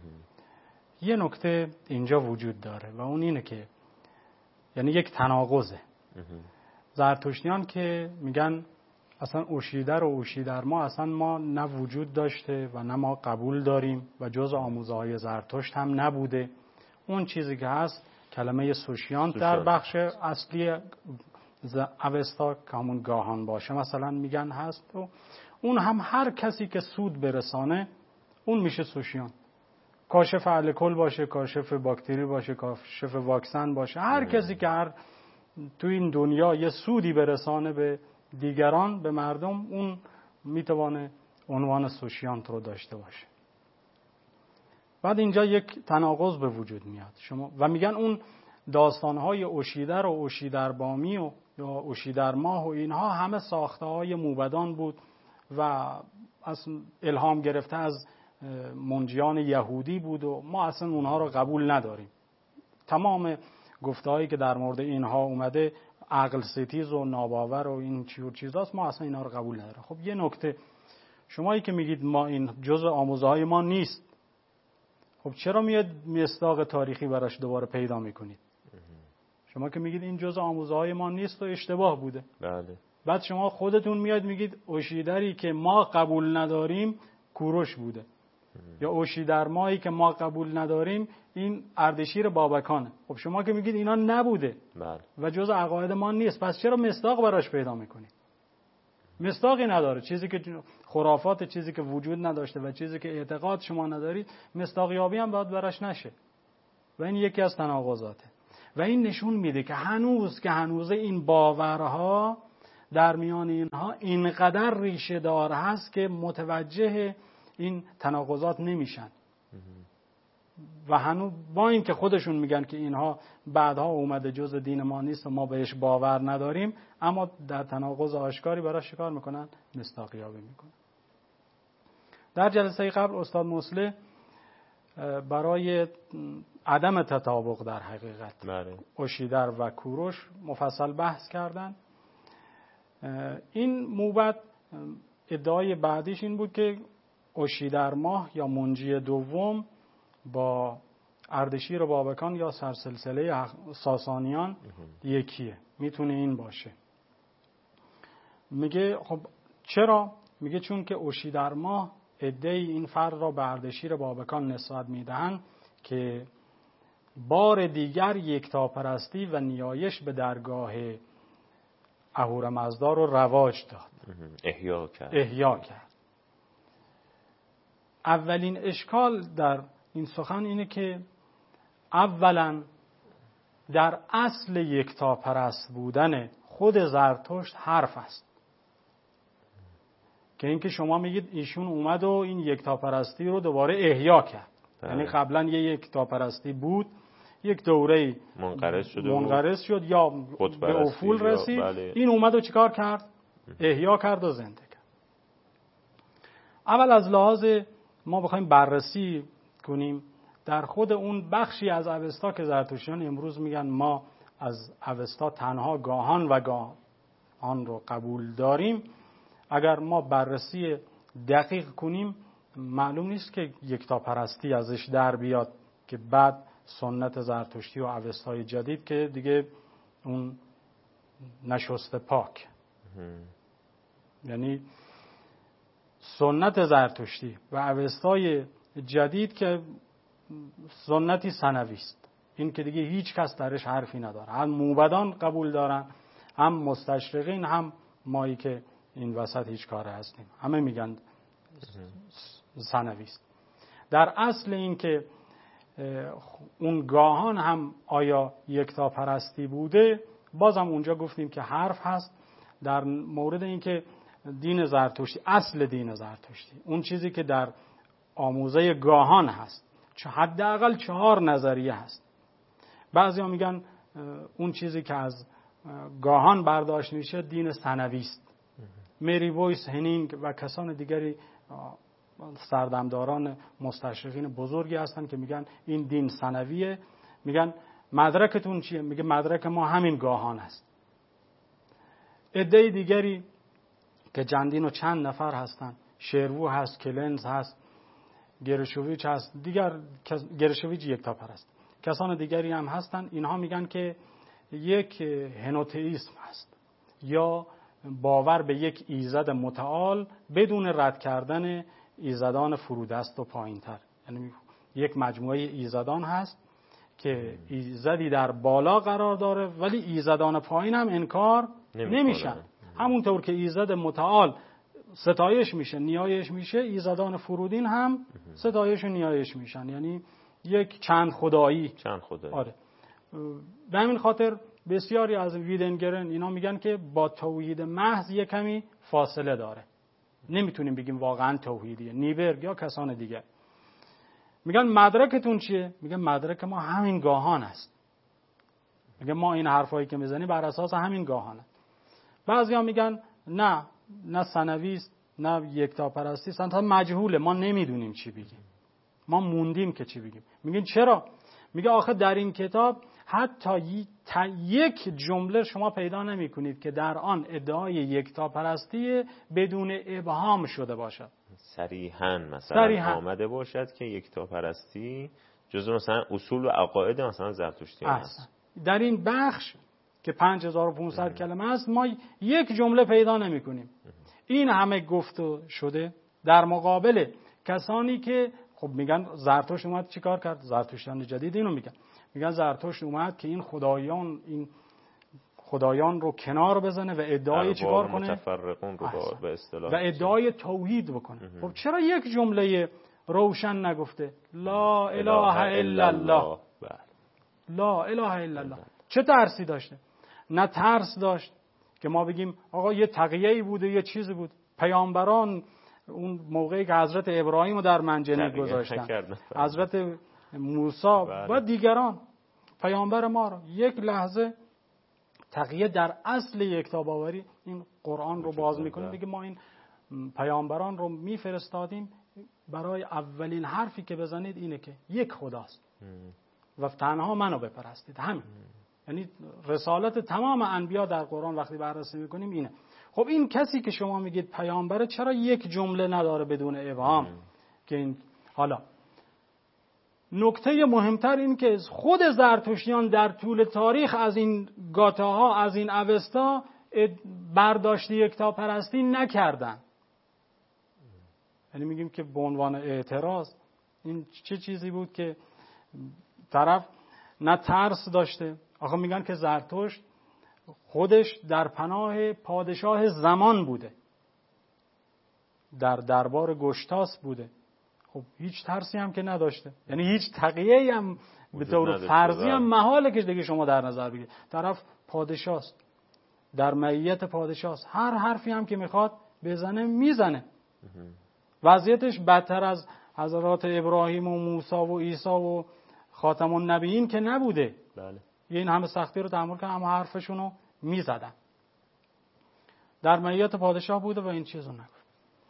یه نکته اینجا وجود داره و اون اینه که یعنی یک تناقضه. زرتشتیان که میگن اصلا اوشیدر و اوشیدر ما اصلا ما نه وجود داشته و نه ما قبول داریم و جز آموزه‌های زرتشت هم نبوده. اون چیزی که هست کلمه سوشیانت در بخش اصلی اوستا که همون گاهان باشه مثلا میگن هست و اون هم هر کسی که سود برسانه اون میشه سوشیانت. کاشف الکل باشه، کاشف باکتری باشه، کاشف واکسن باشه، هر کسی که تو این دنیا یه سودی برسانه به دیگران، به مردم، اون میتونه عنوان سوشیانت رو داشته باشه. بعد اینجا یک تناقض به وجود میاد شما و میگن اون داستانهای اوشیدر و اوشیدر بامی و یا اوشیدر ماه و اینها همه ساخته های موبدان بود و از الهام گرفته از منجیان یهودی بود و ما اصلا اونها رو قبول نداریم. تمام گفته‌هایی که در مورد اینها اومده عقل ستیز و ناباور و این چیزاست، ما اصلا اینها رو قبول نداریم. خب یه نکته، شمایی که میگید ما این جزء آموزه‌های ما نیست، خب چرا میاد مصداق تاریخی براش دوباره پیدا میکنید؟ شما که میگید این جزء آموزه‌های ما نیست و اشتباه بوده. بله. بعد شما خودتون میاد میگید اوشیدری که ما قبول نداریم کوروش بوده یا اوشیدر ماهی که ما قبول نداریم این اردشیر بابکانه. خب شما که میگید اینا نبوده بله. و جزء عقاید ما نیست، پس چرا مصداق براش پیدا میکنید؟ مصداقی نداره. چیزی که خرافات، چیزی که وجود نداشته و چیزی که اعتقاد شما ندارید، مصداق یابی هم باید براش نشه و این یکی از تناقضاته. و این نشون میده که هنوز این باورها در میان اینها اینقدر ریشه دار هست که متوجه این تناقضات نمیشن و هنوز با این که خودشون میگن که اینها بعدها اومده جز دین ما نیست و ما بهش باور نداریم، اما در تناقض آشکاری براش شکار میکنن، مصداقیابی میکنن. در جلسه قبل استاد مصلح برای عدم تطابق در حقیقت اوشیدر و کوروش مفصل بحث کردن. این موبد ادعای بعدیش این بود که اوشیدر ماه یا منجی دوم با اردشیر بابکان یا سرسلسله ساسانیان یکیه، میتونه این باشه. میگه خب چرا؟ میگه چون که اوشیدر ماه ادعای این فرد را به اردشیر بابکان نسبت میدهند که بار دیگر یکتاپرستی و نیایش به درگاه اهورامزدا رو رواج داد، احیا کرد. اولین اشکال در این سخن اینه که اولا در اصل یکتاپرست بودن خود زرتشت حرف است که اینکه شما میگید ایشون اومد و این یکتاپرستی رو دوباره احیا کرد. یعنی قبلا یه یکتاپرستی بود، یک دوره منقرض شد یا به افول رسید، بله. این اومد و چیکار کرد؟ احیا کرد و زنده کرد. اول از لحاظ ما بخوایم بررسی کنیم در خود اون بخشی از اوستا که زرتشتیان امروز میگن ما از اوستا تنها گاهان و گاهان رو قبول داریم، اگر ما بررسی دقیق کنیم معلوم نیست که یکتاپرستی ازش در بیاد که بعد سنت زرتشتی و اوستای جدید که دیگه اون نشسته پاک، یعنی سنت زرتشتی و اوستای جدید که سنتی ثانوی است. این که دیگه هیچ کس درش حرفی نداره، هم موبدان قبول دارن، هم مستشرقین، هم مایی که این وسط هیچ کاره هستیم، همه میگن ثانوی است. در اصل این که اون گاهان هم آیا یکتاپرستی بوده، بازم اونجا گفتیم که حرف هست در مورد این که دین زرتشتی، اصل دین زرتشتی، اون چیزی که در آموزه گاهان هست، حداقل 4 نظریه هست. بعضیا میگن اون چیزی که از گاهان برداشت میشه دین ثانوی است. مری وایس هنینگ و کسان دیگری سردمداران مستشرقین بزرگی هستن که میگن این دین ثانویه. میگن مدرکتون چیه؟ میگه مدرک ما همین گاهان است. عده دیگری که چندین و چند نفر هستن، شروو هست، کلنز هست، گرشویچ هست، دیگر گرشویچ یکتاپرست، کسان دیگری هم هستن، اینها میگن که یک هنوتئیسم هست یا باور به یک ایزد متعال بدون رد کردن ایزدان فرودست و پایینتر. یعنی یک مجموعه ایزدان هست که ایزدی در بالا قرار داره ولی ایزدان پایین هم انکار نمیشن. همونطور که ایزد متعال ستایش میشه، نیایش میشه، ایزدان فرودین هم ستایش و نیایش میشن. یعنی یک چند خدایی. آره. به همین خاطر بسیاری از ویدنگرن اینا میگن که با توحید محض یک کمی فاصله داره، نمیتونیم بگیم واقعا توحیدیه. نیبرگ یا کسان دیگه میگن مدرکتون چیه؟ میگن مدرک ما همین گاهان است. میگن ما این حرفایی که میزنیم بر اساس همین گاهانه. بعضیا میگن نه ثانوی است، نه یکتاپرستی است، اصلا مجهوله، ما نمیدونیم چی بگیم، ما موندیم که چی بگیم. میگن چرا؟ میگه آخه در این کتاب حتی یک جمله شما پیدا نمی کنید که در آن ادعای یکتاپرستی بدون ابهام شده باشد، صریحاً مثلا آمده باشد که یکتاپرستی جزو مثلا اصول و عقاید مثلا زرتشتیان است. در این بخش که 5500 کلمه است ما یک جمله پیدا نمی کنیم. این همه گفته شده در مقابل کسانی که خب میگن زرتشت اومد چیکار کرد؟ زرتشتیان جدید اینو میگن زرتشت اومد که این خدایان رو کنار بزنه و ادعای چیکار کنه؟ متفرقون رو به اصطلاح و ادعای توحید بکنه. خب چرا یک جمله روشن نگفته؟ لا اله الا الله. لا اله الا الله. چه ترسی داشته؟ نه ترس داشت که ما بگیم آقا یه تقیه‌ای بوده، یه چیزی بود. پیامبران اون موقعی که حضرت ابراهیم رو در منجنیق گذاشتن، حضرت موسی و دیگران پیامبر ما رو یک لحظه تقیه در اصل یکتاباوری این قرآن رو باز میکنه، میگه ما این پیامبران رو میفرستادیم برای اولین حرفی که بزنید اینه که یک خداست و تنها منو بپرستید. همین یعنی رسالت تمام انبیا در قرآن وقتی بررسی میکنیم اینه. خب این کسی که شما میگید پیامبره چرا یک جمله نداره بدون ابهام؟ که این حالا نکته مهمتر این که خود زرتشتیان در طول تاریخ از این گاتاها، از این اوستا برداشت یکتاپرستی نکردن. یعنی میگیم که به عنوان اعتراض این چه چیزی بود که طرف نه ترس داشته. آخه میگن که زرتشت خودش در پناه پادشاه زمان بوده، در دربار گشتاس بوده. خب هیچ ترسی هم که نداشته، یعنی هیچ تقیه‌ای هم به طور فرضی هم محاله که دیگه شما در نظر بگیرید. طرف پادشاست، در معیت پادشاست، هر حرفی هم که میخواد بزنه میزنه. وضعیتش بدتر از حضرات ابراهیم و موسی و عیسی و خاتم النبیین که نبوده. بله. این همه سختی رو تحمل کردن اما حرفشون رو میزدن. در معیت پادشاه بوده و این چیزو نگفت.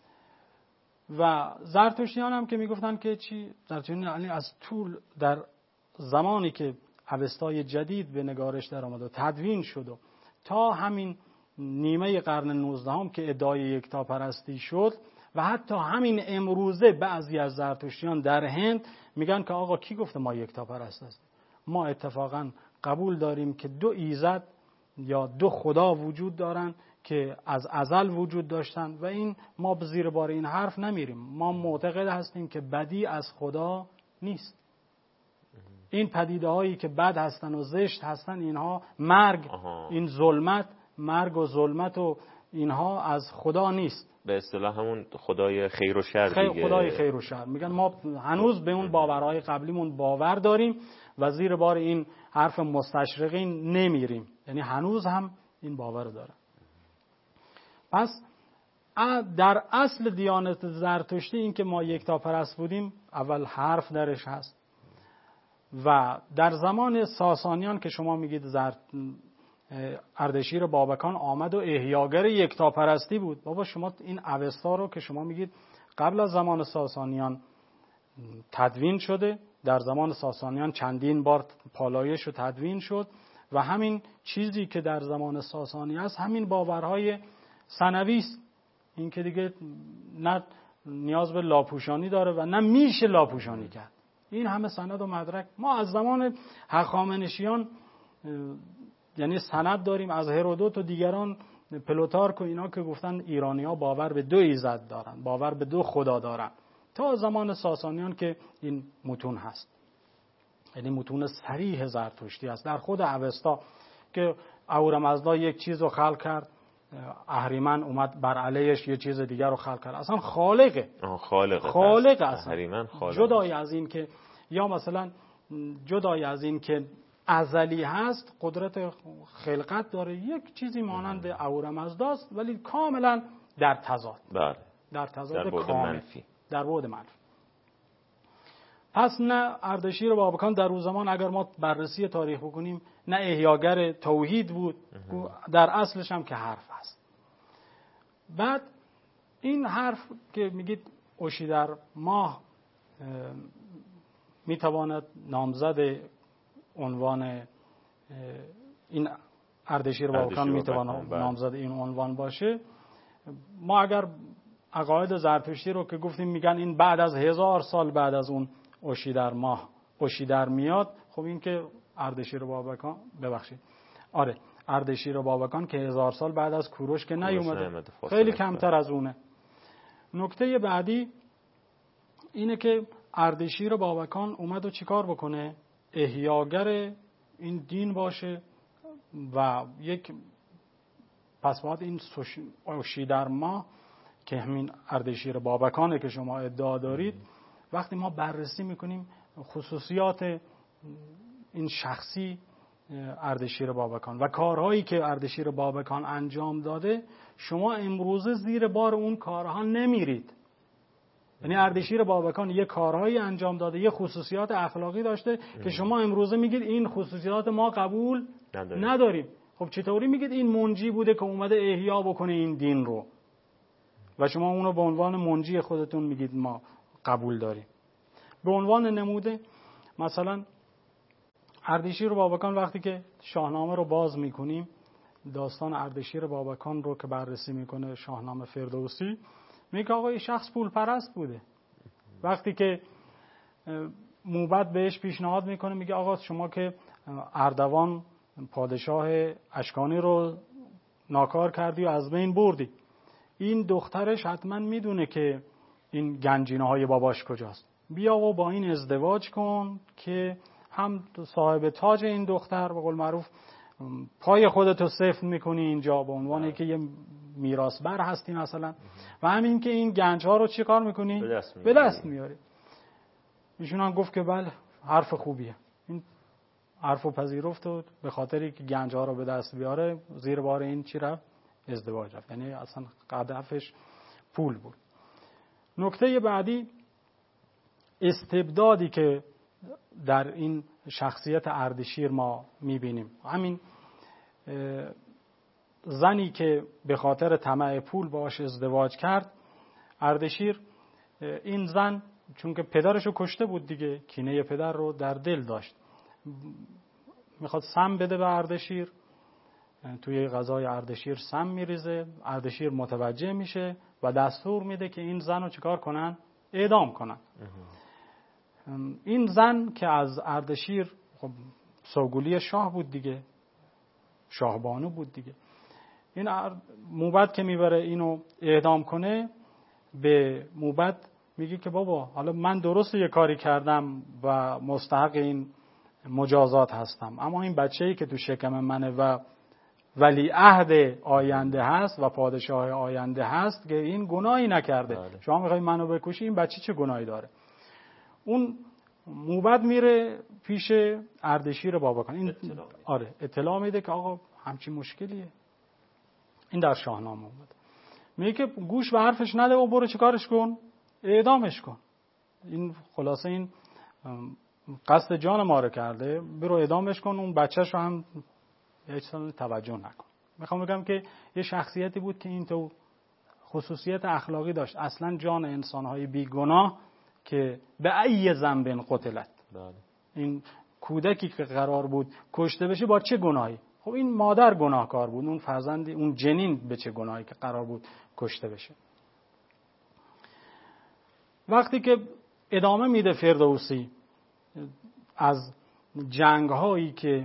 و زرتشتیان هم که میگفتن که چی؟ زرتشتیان یعنی از طول در زمانی که اوستای جدید به نگارش در آمد و تدوین شد و تا همین نیمه قرن 19 هم که ادعای یکتاپرستی شد و حتی همین امروزه بعضی از زرتشتیان در هند میگن که آقا کی گفته ما یکتاپرست هستیم؟ ما اتفاقا قبول داریم که دو ایزد یا دو خدا وجود دارن که از ازل وجود داشتن و این ما به زیر بار این حرف نمیریم. ما معتقد هستیم که بدی از خدا نیست. این پدیده هایی که بد هستن و زشت هستن، اینها مرگ، این ظلمت، مرگ و ظلمت و اینها از خدا نیست. به اصطلاح همون خدای خیر و شر دیگه. خدای خیر و شر. میگن ما هنوز به اون باورهای قبلیمون باور داریم و زیر بار این حرف مستشرقین نمیریم، یعنی هنوز هم این باور دارن. پس در اصل دیانت زرتشتی این که ما یکتاپرست بودیم اول حرف درش هست و در زمان ساسانیان که شما میگید اردشیر بابکان آمد و احیاگر یکتاپرستی بود. بابا شما این اوستا رو که شما میگید قبل از زمان ساسانیان تدوین شده، در زمان ساسانیان چندین بار پالایش و تدوین شد و همین چیزی که در زمان ساسانی است همین باورهای ثانوی است. این که دیگه نه نیاز به لاپوشانی داره و نه میشه لاپوشانی کرد. این همه سند و مدرک ما از زمان هخامنشیان یعنی سند داریم از هرودوت و دیگران، پلوتارک و اینا که گفتن ایرانی‌ها باور به 2 ایزد دارن، باور به 2 خدا دارن، تا زمان ساسانیان که این متون هست، یعنی متون صریح زرتشتی هست. در خود اوستا که اهورامزدا یک چیز رو خلق کرد، اهریمن اومد بر علیهش یه چیز دیگر رو خلق کرد. اصلا خالقه. خالق اصلا. اهریمن خالق. جدای از این که یا مثلا جدای از این که ازلی هست، قدرت خلقت داره، یک چیزی مانند اهورامزداست ولی کاملا در تضاد. بله. در تضاد کامل. در بعد منفی. پس نه اردشیر بابکان در اون زمان اگر ما بررسی تاریخ بکنیم نه احیاگر توحید بود، در اصلش هم که حرف هست. بعد این حرف که میگید اوشیدر ماه میتواند نامزد عنوان این اردشیر بابکان میتواند نامزد این عنوان باشه، ما اگر عقاید زرتشتی رو که گفتیم میگن این بعد از 1000 سال بعد از اون اوشیدر ماه اوشیدر میاد، خب این که اردشیر بابکان اردشیر بابکان که 1000 سال بعد از کوروش که نیومده، خیلی کمتر از اونه. نکته بعدی اینه که اردشیر بابکان اومد و چیکار بکنه؟ احیاگر این دین باشه و یک پس باید این اوشیدر ماه که همین اردشیر بابکانه که شما ادعا دارید، وقتی ما بررسی میکنیم خصوصیات این شخصی اردشیر بابکان و کارهایی که اردشیر بابکان انجام داده، شما امروزه زیر بار اون کارها نمیرید. یعنی اردشیر بابکان یه کارهایی انجام داده، یه خصوصیات اخلاقی داشته که شما امروزه میگید این خصوصیات ما قبول نداریم. خب چطوری میگید این منجی بوده که اومده احیا بکنه این دین رو و شما اونو به عنوان منجی خودتون میگید ما قبول داریم؟ به عنوان نموده مثلا اردشیر بابکان وقتی که شاهنامه رو باز میکنیم، داستان اردشیر بابکان رو که بررسی میکنه شاهنامه فردوسی، میگه آقا این شخص پول پرست بوده. وقتی که موبد بهش پیشنهاد میکنه میگه آقا شما که اردوان پادشاه اشکانی رو ناکار کردی و از بین بردی، این دخترش حتما میدونه که این گنجینه های باباش کجاست، بیا و با این ازدواج کن که هم صاحب تاج این دختر، به قول معروف پای خودتو سفت میکنی اینجا به عنوان که یه میراث بر هستی مثلا، و همین که این گنج ها رو چی کار میکنی؟ به دست میاری. ایشون هم گفت که بله حرف خوبیه، این حرفو پذیرفت و به خاطری که گنج ها رو به دست بیاره زیر بار این چی رفت؟ ازدواج رفت. یعنی اصلا هدفش پول بود. نکته بعدی استبدادی که در این شخصیت اردشیر ما میبینیم، همین زنی که به خاطر طمع پول باش ازدواج کرد، اردشیر این زن چون که پدرشو کشته بود دیگه، کینه پدر رو در دل داشت، میخواد سم بده به اردشیر، توی غذای اردشیر سم میریزه، اردشیر متوجه میشه و دستور میده که این زن رو چیکار کنن؟ اعدام کنن. این زن که از اردشیر خب سوگلی شاه بود دیگه، شاهبانو بود دیگه، این موبد که میبره اینو اعدام کنه، به موبد میگه که بابا حالا من درست یه کاری کردم و مستحق این مجازات هستم، اما این بچه‌ای که تو شکم منه و ولیعهد آینده هست و پادشاه آینده هست که این گناهی نکرده. شما میخوای منو بکشی، این بچه چه گناهی داره؟ اون موبد میره پیش اردشیر بابکان، این اطلاع میده که آقا همچین مشکلیه. این در شاهنامه اومده. میگه که گوش به حرفش نده و برو چیکارش کن؟ اعدامش کن. این خلاصه این قصد جان ما رو کرده، برو اعدامش کن. اون بچه‌شو هم هیچ توجه نکن. میخوام بگم که یه شخصیتی بود که این تو خصوصیت اخلاقی داشت، اصلا جان انسان‌های بیگناه که به ای ذنب قتلت، این کودکی که قرار بود کشته بشه با چه گناهی؟ خب این مادر گناهکار بود، اون فرزند، اون جنین به چه گناهی که قرار بود کشته بشه. وقتی که ادامه میده فردوسی از جنگ‌هایی که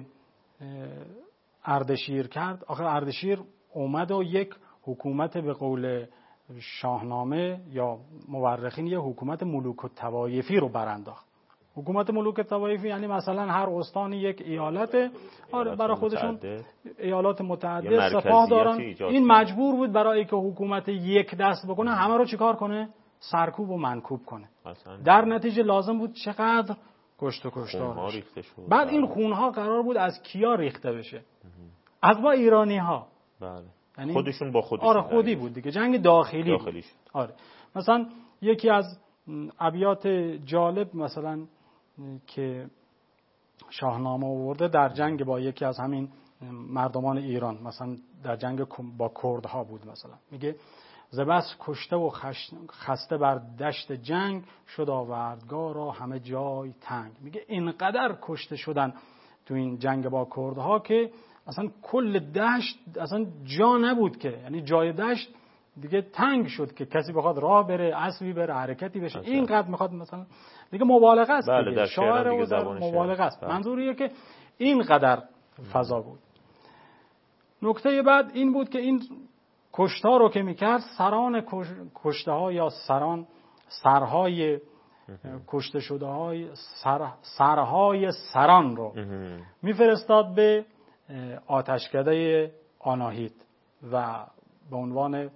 اردشیر کرد، آخه اردشیر اومد و یک حکومت به قول شاهنامه یا مورخین یه حکومت ملوک الطوایفی رو برانداخت. حکومت ملوک الطوایفی یعنی مثلا هر استانی یک ایالت برای خودشون، ایالات متعدد سپاه دارن. این مجبور بود برای که حکومت یک دست بکنه همه رو چیکار کنه؟ سرکوب و منکوب کنه. در نتیجه لازم بود چقدر کشت و کشتار. بعد این خونها قرار بود از کیا ریخته بشه؟ از با ایرانی ها. بله. یعنی خودشون با خودشون. آره خودی بود دیگه، جنگ داخلیش. آره. مثلا یکی از ابیات جالب مثلا که شاهنامه آورده در جنگ با یکی از همین مردمان ایران، مثلا در جنگ با کردها بود، مثلا میگه ز بس کشته و خسته بر دشت جنگ شد آوردگارا همه جای تنگ. میگه اینقدر کشته شدن تو این جنگ با کردها که اصلا کل دشت اصلا جا نبود، که یعنی جای دشت دیگه تنگ شد که کسی بخواد راه بره، اسبی بره، حرکتی بشه. اینقدر میخواد مثلا دیگه مبالغه است. بله، دیگه شاعر و در مبالغه است. منظوریه که اینقدر فضا بود. نکته بعد این بود که این کشتار رو که میکرد، سران کشته ها یا سرهای کشته شده های سرهای سران رو میفرستاد به آتشکده آناهیت و به عنوان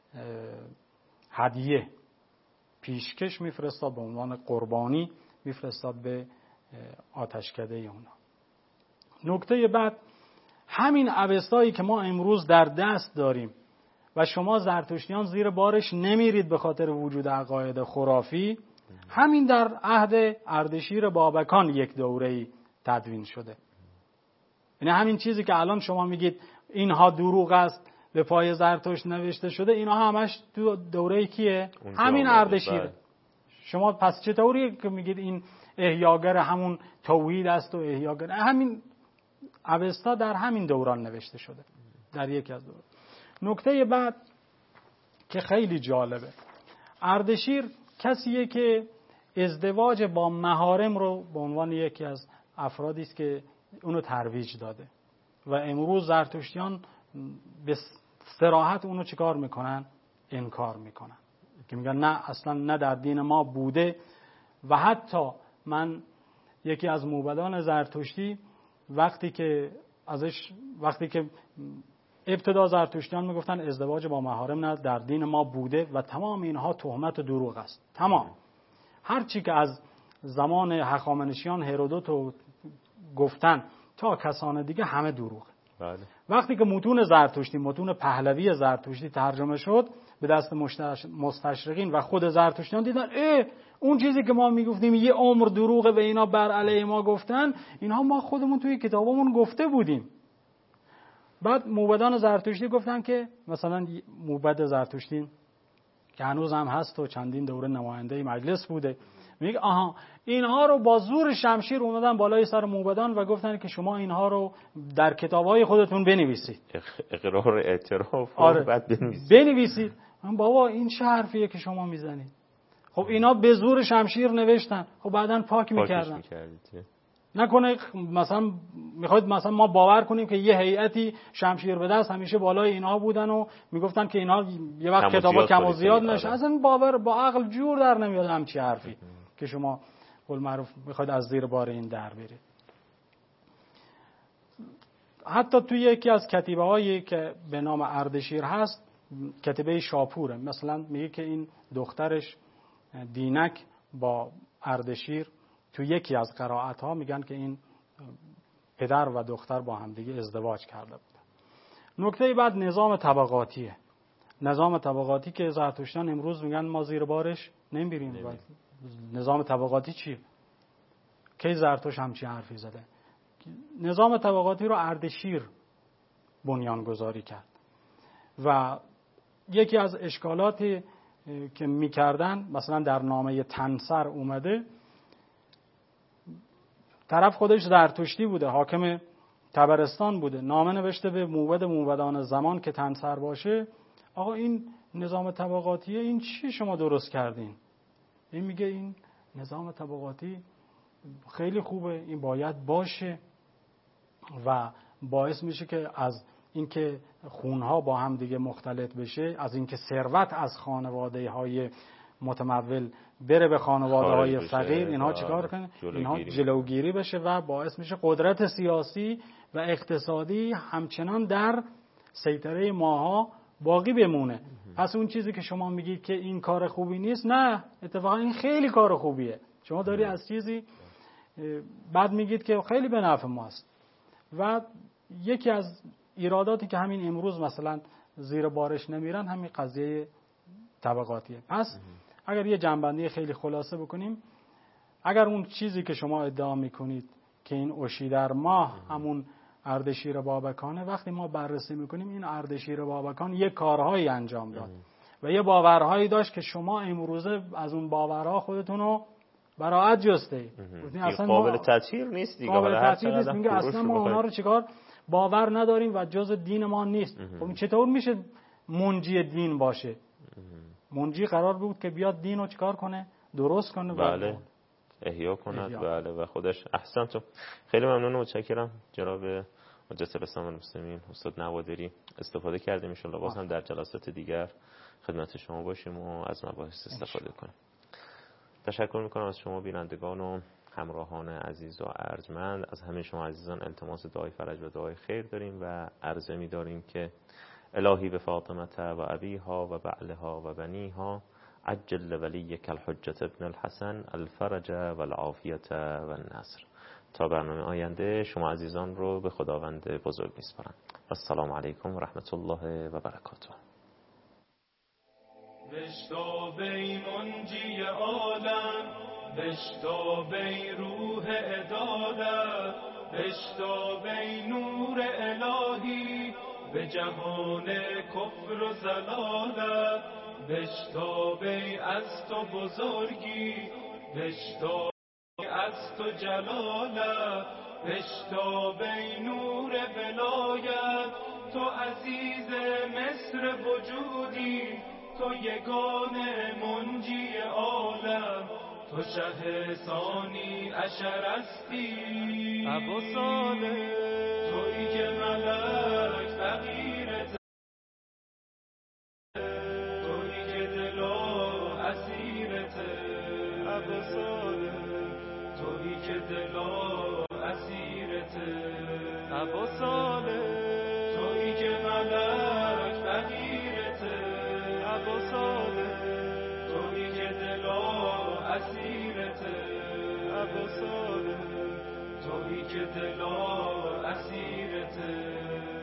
هدیه پیشکش میفرستاد، به عنوان قربانی میفرستاد به آتشکده اونا. نکته بعد، همین اوستایی که ما امروز در دست داریم و شما زرتشتیان زیر بارش نمیرید به خاطر وجود عقاید خرافی، همین در عهد اردشیر بابکان یک دوره‌ای تدوین شده. یعنی همین چیزی که الان شما میگید اینها دروغ است به پای زرتشت نوشته شده، اینها همش تو دوره کیه؟ همین اردشیر. شما پس چطوری که میگید این احیاگر همون توحید است و احیاگر، همین اوستا در همین دوران نوشته شده، در یکی از دوران. نکته بعد که خیلی جالبه، اردشیر کسیه که ازدواج با محارم رو به عنوان یکی از افرادی است که اونو ترویج داده و امروز زرتشتیان به صراحت اونو چیکار میکنن؟ انکار میکنن، که میگن نه، اصلا نه در دین ما بوده. و حتی من یکی از موبدان زرتشتی وقتی که ابتدا زرتشتیان میگفتن ازدواج با محارم نه در دین ما بوده و تمام اینها تهمت و دروغ است. تمام هر چی که از زمان هخامنشیان هرودوت گفتن تا کسان دیگه همه دروغه. بله. وقتی که متون زرتشتی، متون پهلوی زرتشتی ترجمه شد به دست مستشرقین و خود زرتشتیان دیدن اون چیزی که ما میگفتیم یه عمر دروغه و اینا بر علیه ما گفتن، اینها ما خودمون توی کتابمون گفته بودیم. بعد موبدان زرتشتی گفتن که مثلا موبد زرتشتی که هنوز هم هست و چندین دوره نماینده مجلس بوده، میگه اینها رو با زور شمشیر اومدن بالای سر موبدان و گفتن که شما اینها رو در کتاب‌های خودتون بنویسید. اقرار اعتراف. آره. بعد بنویسید. بابا این چه حرفیه که شما میزنید؟ خب اینا به زور شمشیر نوشتن، خب بعدن پاک میکردن. نکنه مثلا میخواید مثلا ما باور کنیم که یه هیئتی شمشیر به دست همیشه بالای اینها بودن و میگفتن که اینها یه وقت کتابا کم و زیاد نشه. اصلا باور با عقل جور در نمیاد همچی حرفی که شما قول معروف میخواید از زیر بار این در برید. حتی توی یکی از کتیبه هایی که به نام اردشیر هست، کتیبه شاپوره، مثلا میگه که این دخترش دینک با اردشیر تو یکی از قرائت ها میگن که این پدر و دختر با همدیگه ازدواج کرده بودن. نکته بعد نظام طبقاتیه. نظام طبقاتی که زرتشتیان امروز میگن ما زیر بارش نمیریم. نظام طبقاتی چیه؟ کی زرتشت همچین حرفی زده؟ نظام طبقاتی رو اردشیر بنیانگذاری کرد و یکی از اشکالاتی که میکردن، مثلا در نامه تنسر اومده، طرف خودش زرتشتی بوده، حاکم طبرستان بوده، نامه نوشته به موبدان زمان که تنسر باشه، آقا این نظام طبقاتیه، این چی شما درست کردین؟ این میگه این نظام طبقاتی خیلی خوبه، این باید باشه و باعث میشه که از اینکه خونها با هم دیگه مختلط بشه، از اینکه ثروت از خانواده های متمول بره به خانواده های فقیر، اینها چیکار کنه؟ اینها جلوگیری بشه و باعث میشه قدرت سیاسی و اقتصادی همچنان در سیطره ماها باقی بمونه. پس اون چیزی که شما میگید که این کار خوبی نیست، نه، اتفاقا این خیلی کار خوبیه. شما داری از چیزی بعد میگید که خیلی به نفع ماست. و یکی از ایراداتی که همین امروز مثلا زیر بارش نمیرن همین قضیه طبقاتیه. پس اگر یه جنبندی خیلی خلاصه بکنیم، اگر اون چیزی که شما ادعا میکنید که این اوشیدر ماه همون اردشیر بابکانه، وقتی ما بررسی میکنیم این اردشیر بابکان یه کارهایی انجام داد و یه باورهایی داشت که شما امروزه از اون باورها خودتون رو براعت جسته. قابل تطهیر نیست دیگه. قابل تطهیر نیست. میگه اصلا ما اونا رو چیکار باور نداریم و جز دین ما نیست. خب چطور میشه منجی دین باشه؟ منجی قرار بود که بیاد دین رو چیکار کنه؟ درست کنه. بله، احیا کند. بله و خودش احسنتون. خیلی ممنون و متشکرم جناب حجت الاسلام المسلمین استاد نوادری. استفاده کردیم، ان شاءالله باز هم در جلسات دیگر خدمت شما باشیم و از مباحث استفاده کنیم. تشکر میکنم از شما بینندگان و همراهان عزیز و ارجمند. از همه شما عزیزان التماس دعای فرج و دعای خیر داریم و عرضه می‌داریم که الهی به فاطمه و ابیها و بعلها و بنیها عجل ولیک الحجة ابن الحسن الفرج و العافیت و النصر. تا برنامه آینده شما عزیزان رو به خداوند بزرگ میسپارم. السلام علیکم و رحمت الله و برکاته. بشتابی منجی عالم، بشتابی روح عدالت، بشتابی نور الهی به جهان کفر و ضلالت، بشتابی از تو بزرگی، بشتابی از تو جلالت، بشتابی نور ولایت، تو عزیز مصر وجودی، تو یگانه منجی عالم، تو شه ثانی عشرستی ابو صالح، تویی که ملک فقیرت، تویی که دل و اسیرت ابو صالح، تویی که دل و اسیرت ابو صالح، تویی که ملک فقیرت ابو صالح، تویی که دل و اسیرت ابو صالح، تویی که دل و اسیرت